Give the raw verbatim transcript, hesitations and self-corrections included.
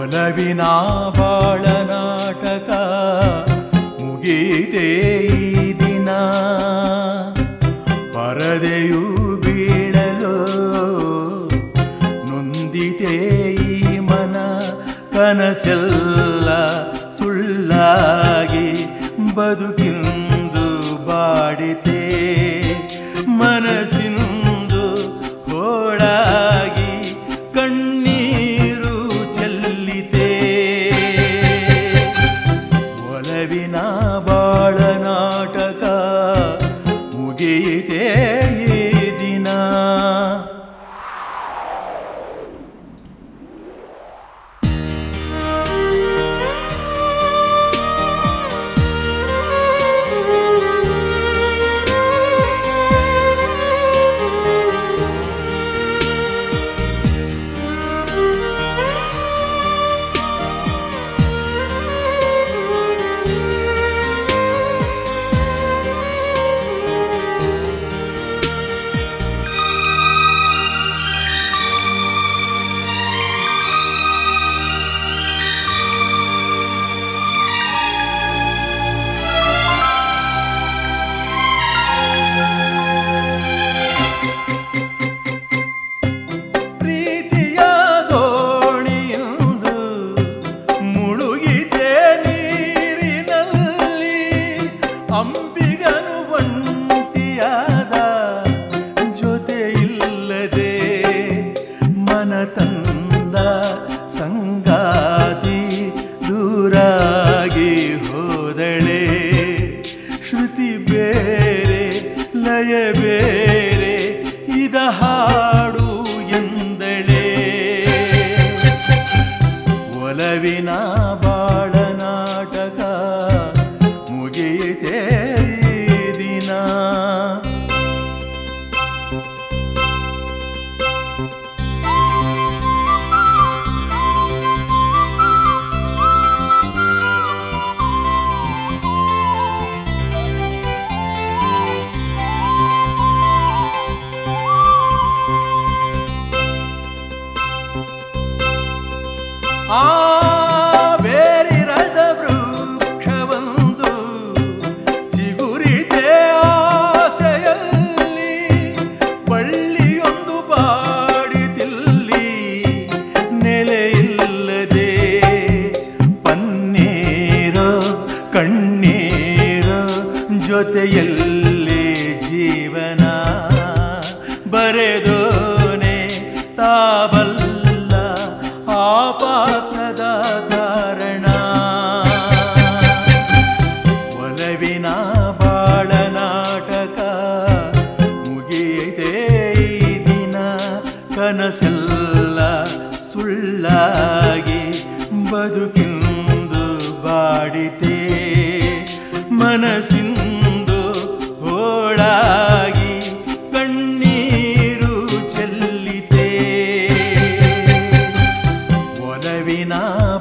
ಒಲವಿನ ಬಾಳ ನಾಟಕ ಮುಗೀತೆ ಈ ದಿನ. ಪರದೆಯು ಬೀಳಲು ನೊಂದಿತೆ ಈ ಮನ. ಕನಸೆಲ್ಲ ಸುಳ್ಳಾಗಿ ಬದುಕಿಂದು ಬಾಡಿತೆ. ಮನಸ್ಸಿಂದು ಹೋಳಾಗಿ ಕಣ್ಣೀರು ಚೆಲ್ಲಿತೆ. ಒಲವಿನ ಬಾಳ ನಾಟಕ ಮುಗಿಯಿತೆ ಈ ದಿನ. ಅಂಬಿಗನು ಒಂಟಿಯಾದ ಜೊತೆ ಇಲ್ಲದೆ ಮನ ತಂದ ಸಂಗಾತಿ ದೂರಾಗಿ ಹೋದಳೆ. ಶ್ರುತಿ ಬೇರೆ ಲಯ ಬೇರೆ ಇದ ಹಾಡು ಎಂದಳೆ. ಒಲವಿನ ಬಾಳ ನಾಟಕ ಮುಗಿಯಿತೆ ಈ ದಿನ. ಆ ಬೇರಿರದ ವೃಕ್ಷವೊಂದು ಚಿಗುರಿತೆ ಆಸೆಯಲ್ಲಿ. ಬಳ್ಳಿಯೊಂದು ಬಾಡಿತಿಲ್ಲಿ ನೆಲೆಯಿಲ್ಲದೆ. ಪನ್ನೀರೋ ಕಣ್ಣೀರೋ ಜೊತೆಯಲ್ಲಿ ಜೀವನ ಬರೆದೋನೆ ತಾಬಲ್ಲ ಆ ಪಾತ್ರದ ಕಾರಣ. ಒಲವಿನ ಬಾಳ ನಾಟಕ ಮುಗಿಯಿತೆ ಈ ದಿನ. ಕನಸೆಲ್ಲ ಸುಳ್ಳಾಗಿ ಬದುಕಿಂದು ಬಾಡಿತೆ. ಮನಸ್ಸಿಂದು ಹೋಳಾಗಿ ಕಣ್ಣೀರು ಚೆಲ್ಲಿತೆ. ಒಲವಿನ